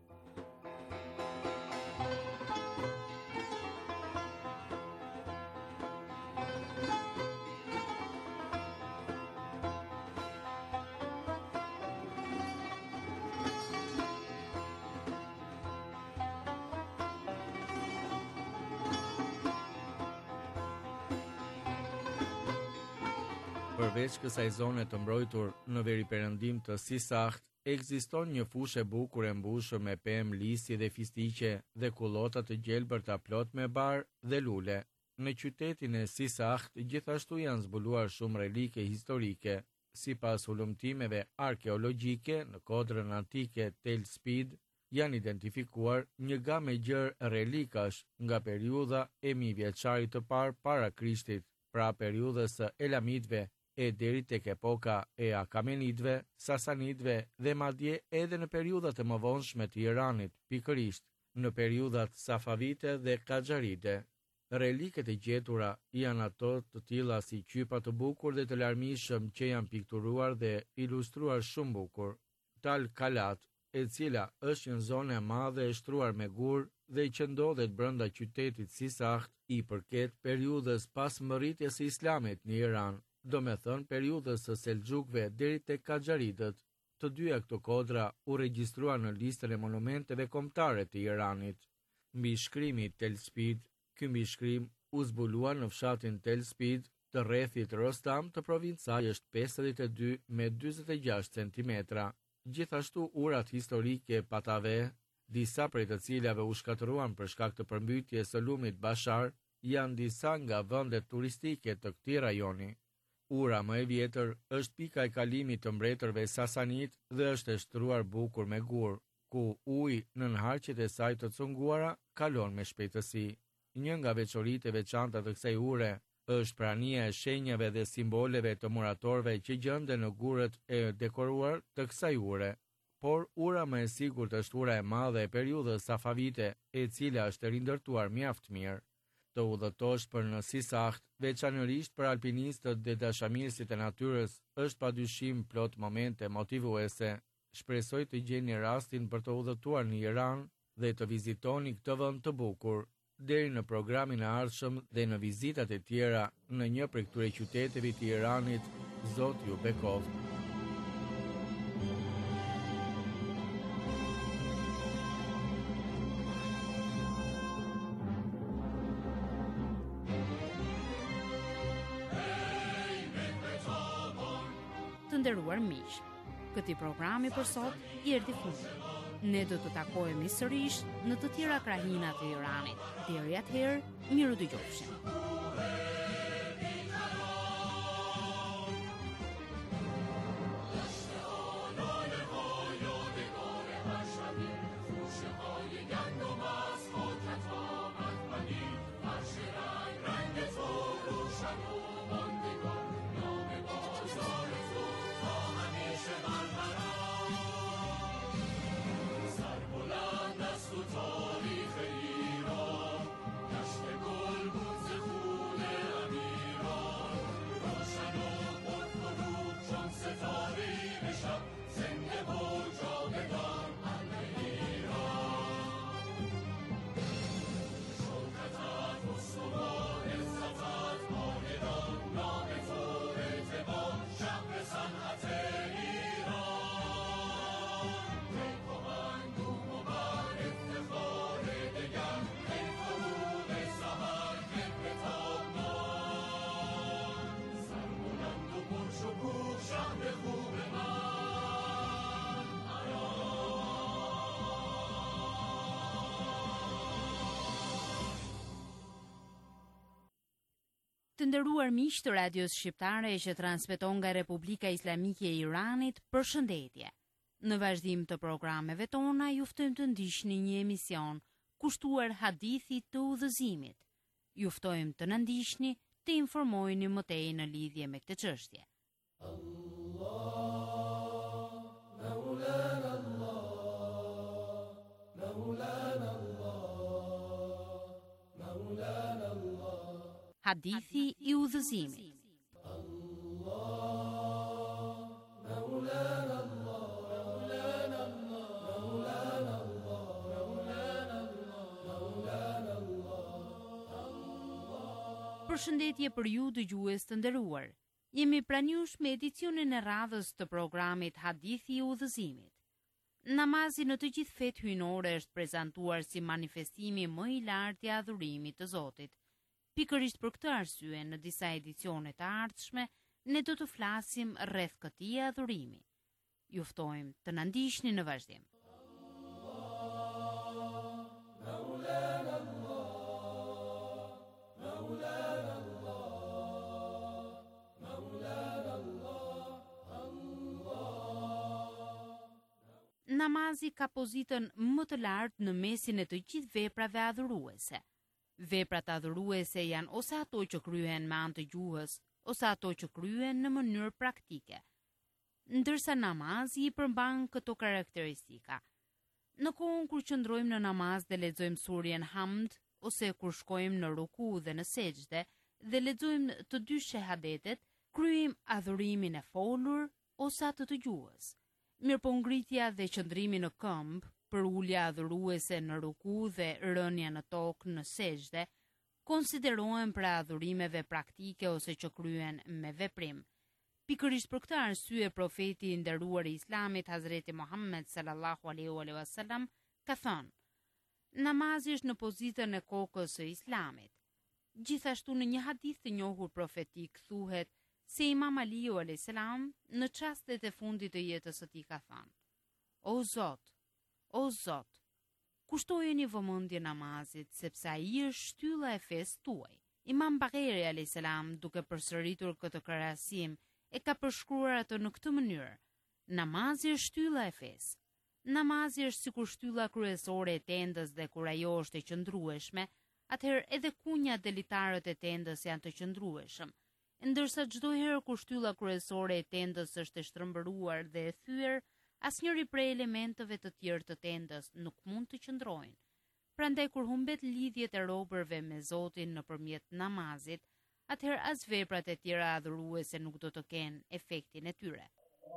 Përveç kësaj zone të mbrojtur në veri perëndim të Sisaht, ekziston një fushë e bukur e mbushur me pemë, lisi dhe fistiqe dhe kullota të gjelbërta plot me bar dhe lule. Në qytetin e Sisaht gjithashtu janë zbuluar shumë relike historike. Sipas hulumtimeve arkeologjike në kodrën antike Tel Spid, janë identifikuar një gamë gjërë relikash nga periudha e 1000 vjeçarit të parë para Krishtit, pra periudhës së Elamitëve e deri tek epoka e Akamenidëve, Sasanidëve dhe madje edhe në periudhat e mëvonshme të Iranit, pikërisht në periudhat Safavite dhe Kaxharide. Reliket e gjetura janë ato të tilla si qypa të bukur dhe të larmishëm që janë pikturuar dhe ilustruar shumë bukur. Tal Kalat, e cila është një zonë e madhe e shtruar me gur dhe që ndodhet brenda qytetit Sisaht, i përket periudhës pas mbërritjes së Islamit në Iran, do me thënë periudhës së Selxhukëve deri tek Kaxharidët. Të dyja këto kodra u regjistruan në listën e monumenteve kombëtare të Iranit. Mbishkrimi Tel Spid, ky mbishkrim u zbulua në fshatin Tel Spid të rrethit Rostam të provincaj është 52 me 46 cm. Gjithashtu urat historike Patave, disa prej të cilave u shkatëruan për shkak të përmbytjes së lumit Bashar, janë disa nga vendet turistike të këtij rajoni. Ura më e vjetër është pika e kalimit të mbretërve Sasanit dhe është e shtruar bukur me gur, ku uji në nënharqet e saj të cunguara kalon me shpejtësi. Një nga veçoritë e veçanta të kësaj ure është prania e shenjave dhe simboleve të muratorëve që gjenden në gurët e dekoruar të kësaj ure, por ura më e sigurt është ura e madhe e periudhës safavite, e cila është rindërtuar mjaft mirë. Të udhëtosh për në Sisaht, veçanërisht për alpinistët dhe dashamirësit e natyrës, është padyshim plot momente motivuese. Shpresoj të gjeni rastin për të udhëtuar në Iran dhe të vizitoni këtë vend të bukur, deri në programin e ardhshëm dhe në vizitat e tjera në një prej këtyre qyteteve të Iranit. Zoti ju bekoft. Të nderuar miq, këtij programi për sot i erdhi fundi. Ne do të takohemi sërish në të tjera krahina të Iranit. Deri atëherë, miru dëgjofshim. Të nderuar miq të radios shqiptare që transmeton nga Republika Islamike e Iranit, përshëndetje. Në vazhdim të programeve tona ju ftojmë të ndiqni një emision kushtuar hadithit të udhëzimit. Ju ftojmë të na ndiqni, të informoheni më tej në lidhje me këtë çështje. Hadithi i udhëzimit. Përshëndetje për ju dëgjues të nderuar. Jemi pranë jush me edicionin e radhës të programit Hadithi i udhëzimit. Namazi në të gjithë fetë hyjnore është prezantuar si manifestimi më i lartë i adhurimit të Zotit. Pikërisht për këtë arsye, në disa edicione të ardhshme, ne do të flasim rreth këtij adhurimi. Ju ftojmë të na ndiqni në vazhdim. Namazi ka pozitën më të lartë në mesin e të gjithë veprave adhuruese. Veprat adhuruese janë ose ato që kryhen me anë të gjuhës, ose ato që kryhen në mënyrë praktike. Ndërsa namazi i përmban këto karakteristika. Në kohën kur qëndrojmë në namaz dhe lexojmë surjen Hamd, ose kur shkojmë në ruku dhe në sejdë dhe lexojmë të dy shahadetet, kryejmë adhurimin e folur ose atë të gjuhës. Mirëpongritja dhe qëndrimi në këmbë, për ulja adhuruese në ruku dhe rënja në tokë në sejdë, konsiderohen për adhurimeve praktike ose që kryen me veprim. Pikërisht për këtë arsye profeti i nderuar i Islamit Hazreti Muhammed sallallahu alaihi wasallam ka thënë: namazi është në pozitën e kokës së Islamit. Gjithashtu në një hadith të njohur profetik thuhet se Imam Aliu alayhis salam në çastet e fundit të jetës së tij ka thënë: O Zot, kushtojeni vëmendje namazit, sepse ai është shtylla e fesë tuaj. Imam Bagheri alayhis salam, duke përsëritur këtë krahasim, e ka përshkruar atë në këtë mënyrë: namazi është shtylla e fesë. Namazi është sikur shtylla kryesore e tendës dhe kur ajo është e qëndrueshme, atëherë edhe kunjat dhe litarët e tendës janë të qëndrueshëm, ndërsa çdo herë kur shtylla kryesore e tendës është e shtrëmbëruar dhe e thyer, asnjëri prej elementeve të tjerë të tendës nuk mund të qëndrojnë. Prandaj kur humbet lidhjet e robërve me Zotin nëpërmjet namazit, atëherë as veprat e tjera adhuruese nuk do të kenë efektin e tyre.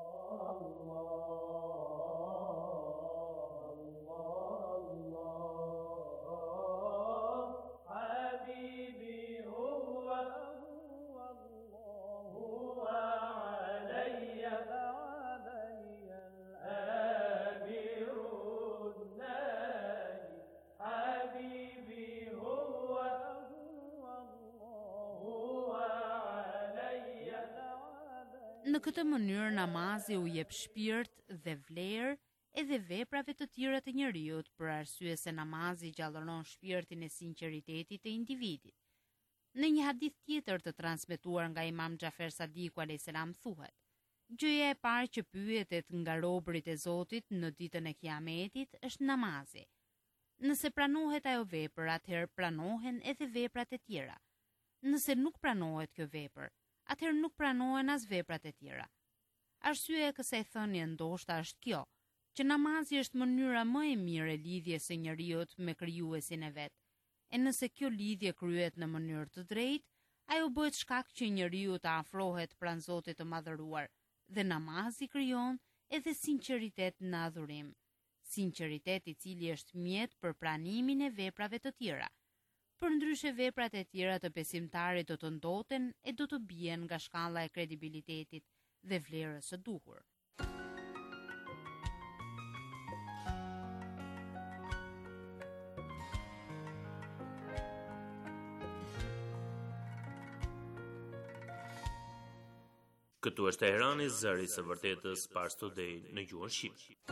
Në këtë mënyrë namazi u jep shpirt dhe vlerë edhe veprave të tjera të njeriut, për arsye se namazi gjallëron shpirtin e sinqeritetit të individit. Në një hadith tjetër të transmetuar nga Imam Xhafer Sadiku a.s. thuhet: gjëja e parë që pyetet nga robërit e Zotit në ditën e Kiametit është namazi. Nëse pranohet ajo vepër, atëherë pranohen edhe veprat e tjera. Nëse nuk pranohet kjo vepër, atëherë nuk pranohen as veprat e tjera. Arsyeja e kësaj thënie ndoshta është kjo, që namazi është mënyra më e mirë e lidhjes së njeriut me krijuesin e vet. E nëse kjo lidhje kryhet në mënyrë të drejtë, ajo bëhet shkak që njeriu të afrohet pranë Zotit të Madhëruar, dhe namazi krijon edhe sinqeritet në adhurim. Sinqeritet i cili është mjet për pranimin e veprave të tjera. Përndryshe veprat e tjera të besimtarit do të ndoten e do të bien nga shkalla e kredibilitetit dhe vlerës së duhur. Këtu është Teherani, zëri i së vërtetës, Pars Today në gjuhën shqipe.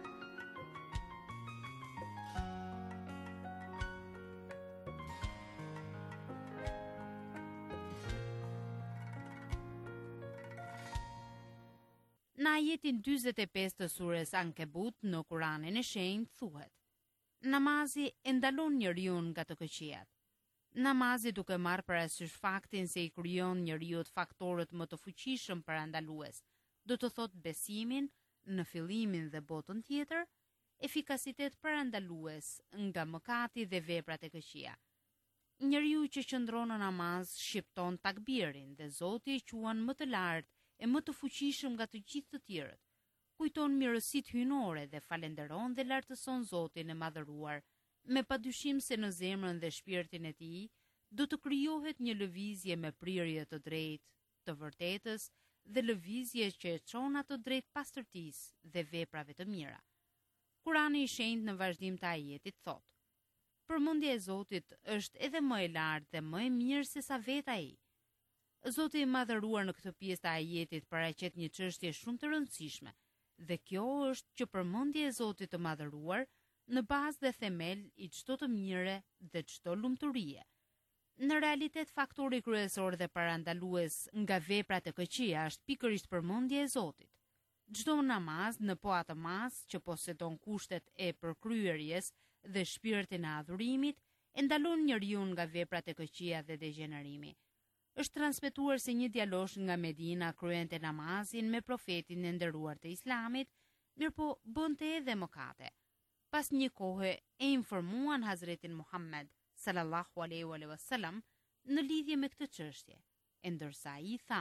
Në ajetin 45 të surës Ankebut në Kuranin e Shenjtë thuhet: namazi e ndalon njeriu nga të këqijat. Namazi duke marrë parasysh faktin se i krijon njeriut faktorët më të fuqishëm parandalues, do të thotë besimin në fillimin dhe botën tjetër, efikasitet parandalues nga mëkati dhe veprat e këqija. Njeriu që qëndron në namaz shqipton takbirin dhe Zoti e quan më të lartë e më të fuqishëm nga të gjithë të tjerët. Kujton mirësitë hyjnore dhe falenderon dhe lartëson Zotin e Madhëruar, me padyshim se në zemrën dhe shpirtin e tij do të krijohet një lëvizje me prirje të drejtë, të vërtetës dhe lëvizje që e çon atë drejt pastërtisë dhe veprave të mira. Kurani i Shenjtë në vazhdim të ajetit thotë: përmendja e Zotit është edhe më e lartë dhe më e mirë se sa vetë ai. Zoti i Madhëruar në këtë pjesë të ajetit paraqet një çështje shumë të rëndësishme, dhe kjo është që përmendja e Zotit të Madhëruar në bazë dhe themel i çdo të mire dhe çdo lumturie. Në realitet faktori kryesor dhe parandalues nga veprat e këqija është pikërisht përmendja e Zotit. Çdo namaz në po atë mas që posedon kushtet e përkryerjes dhe shpirtin e adhurimit e ndalon njeriu nga veprat e këqija dhe degenerimi. Është transmetuar se një djalosh nga Medina kryente namazin me profetin e nderuar të Islamit, mirëpo bënte edhe mëkate. Pas një kohe e informuan Hazretin Muhammed sallallahu alaihi wasallam në lidhje me këtë çështje, e ndërsa ai tha: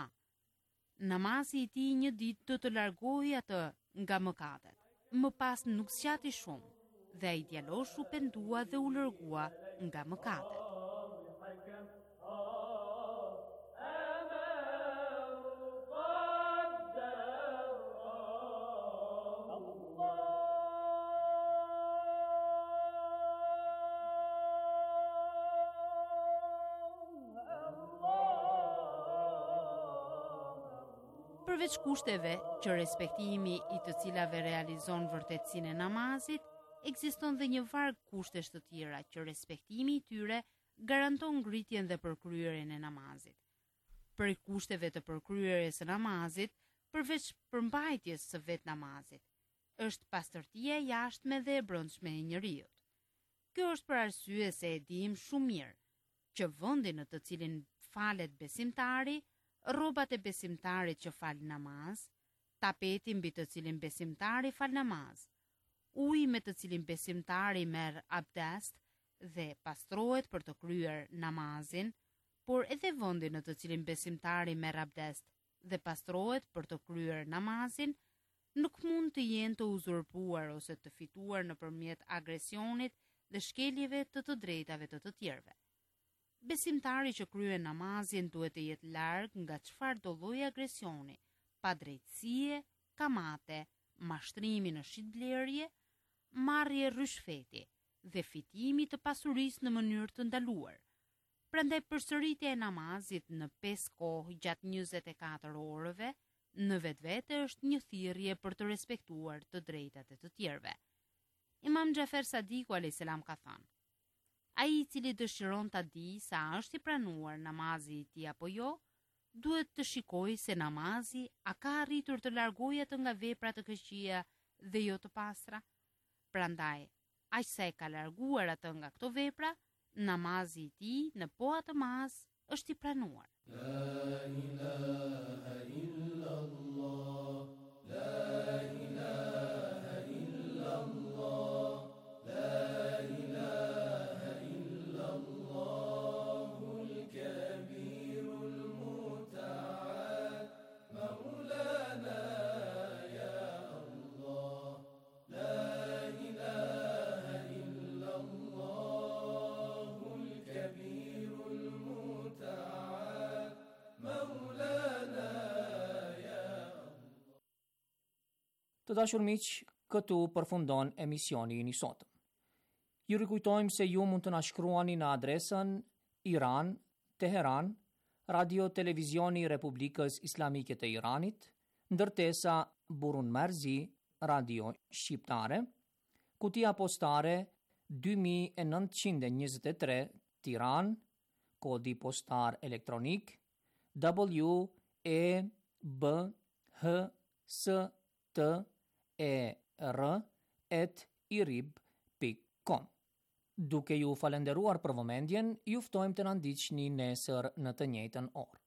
namazi i tij një ditë do të largojë atë nga mëkatet. Më pas nuk zgjati shumë dhe ai djalosh u pendua dhe u largua nga mëkatet. Përveç kushteve që respektimi i të cilave realizon vërtetësinë e namazit, ekziston dhe një varg kushtesh të tjera që respektimi i tyre garanton ngritjen dhe përkryerjen e namazit. Për kushteve të përkryerjes së namazit, përveç përmbajtjes së vet namazit, është pastërtia e jashtme dhe e brendshme e njeriut. Kjo është për arsye se e dim shumë mirë që vendi në të cilin falet besimtari, rrobat e besimtarit që fal namaz, tapeti mbi të cilin besimtari fal namaz, uji me të cilin besimtari merr abdest dhe pastrohet për të kryer namazin, por edhe vendi në të cilin besimtari merr abdest dhe pastrohet për të kryer namazin, nuk mund të jenë të uzurpuar ose të fituar nëpërmjet agresionit dhe shkeljeve të drejtave të tjerëve. Besimtari që kryen namazin duhet të jetë larg nga çfarëdo lloji agresioni, padrejtësie, kamate, mashtrimi në shitblerje, marrje rishfeti dhe fitimi të pasurisë në mënyrë të ndaluar. Prandaj përsëritja e namazit në 5 kohë gjatë 24 orëve në vetvete është një thirrje për të respektuar të drejtat e të tjerëve. Imam Xhafer Sadiku a.s. ka thënë: ai i cili dëshiron ta di sa është i pranuar namazi i tij apo jo, duhet të shikojë se namazi a ka arritur të largojë atë nga vepra të këqija dhe jo të pastra. Prandaj, aq sa e ka larguar atë nga këto vepra, namazi i tij në po atë mas është i pranuar. La ilaha illallah, la ilaha illallah, la ilaha illallahul kabirul muta'al, maulana ya Allah, la ilaha illallahul kabirul muta'al, maulana ya Allah. Të dashur miq, këtu përfundon emisioni i sotëm. Ju rikujtojmë se ju mund të na shkruani në adresën Iran, Teheran, Radio Televizioni i Republikës Islamike të Iranit, ndërtesa Burun Marzi, Radio Shqiptare, kutia postare 2923 Tiran, kodi postar elektronik WEBHSTER@irib.com. Duke ju falenderuar për vëmendjen, ju ftojmë të na ndiqni nesër në të njëjtën orë.